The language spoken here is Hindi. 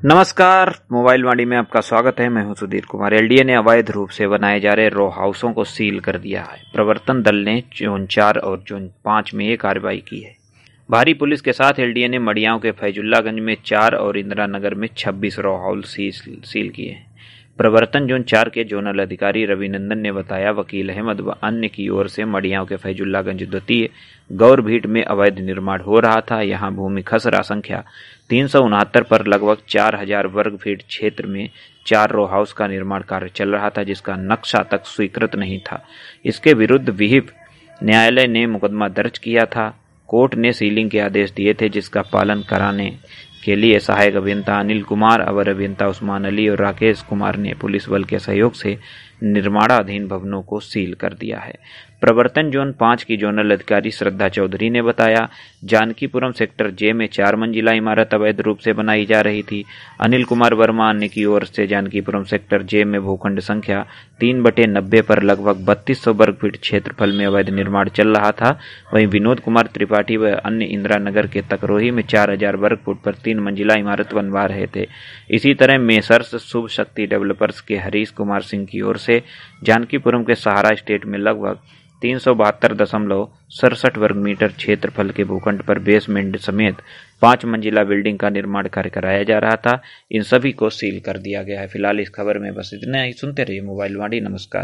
नमस्कार, मोबाइल वाणी में आपका स्वागत है। मैं हूं सुधीर कुमार। एलडीए ने अवैध रूप से बनाए जा रहे रो हाउसों को सील कर दिया है। प्रवर्तन दल ने जोन 4 और जोन 5 में ये कार्रवाई की है। भारी पुलिस के साथ एलडीए ने मडियाओं के फैजुल्लागंज में 4 और इंदिरा नगर में 26 रो हाउस सील किए हैं। प्रवर्तन जोन 4 के जोनल अधिकारी रविनंदन ने बताया, वकील अहमद व अन्य की ओर से मडियाओं के फैजुल्लागंज द्वितीय गौरभीट में अवैध निर्माण हो रहा था। यहाँ भूमि खसरा संख्या 369 पर लगभग 4000 वर्ग फीट क्षेत्र में 4 रो हाउस का निर्माण कार्य चल रहा था, जिसका नक्शा तक स्वीकृत नहीं था। इसके विरुद्ध विहिप न्यायालय ने मुकदमा दर्ज किया था। कोर्ट ने सीलिंग के आदेश दिए थे, जिसका पालन कराने के लिए सहायक अभियंता अनिल कुमार, अवर अभियंता उस्मान अली और राकेश कुमार ने पुलिस बल के सहयोग से निर्माणाधीन भवनों को सील कर दिया है। प्रवर्तन जोन 5 की जोनल अधिकारी श्रद्धा चौधरी ने बताया, जानकीपुरम सेक्टर जे में 4 मंजिला इमारत अवैध रूप से बनाई जा रही थी। अनिल कुमार वर्मा अन्य की ओर से जानकीपुरम सेक्टर जे में भूखंड संख्या 3/90 पर लगभग 3200 वर्ग फीट क्षेत्रफल में अवैध निर्माण चल रहा था। वहीं विनोद कुमार त्रिपाठी व अन्य इंदिरा नगर के तकरोही में 4000 वर्ग फुट पर 3 मंजिला इमारत बनवा रहे थे। इसी तरह मेसर्स शुभ शक्ति डेवलपर्स के हरीश कुमार सिंह की ओर से जानकीपुरम के सहारा स्टेट में लगभग 372.67 वर्ग मीटर क्षेत्रफल के भूखंड पर बेसमेंट समेत 5 मंजिला बिल्डिंग का निर्माण कार्य कराया जा रहा था। इन सभी को सील कर दिया गया है। फिलहाल इस खबर में बस इतना ही। सुनते रहिए मोबाइल वाणी। नमस्कार।